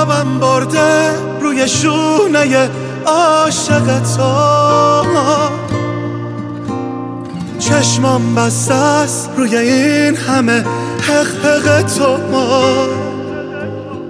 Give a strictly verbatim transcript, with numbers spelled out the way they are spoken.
خوابم برده روی شونه عاشق تو، چشمام بسته است روی این همه حق حق تو.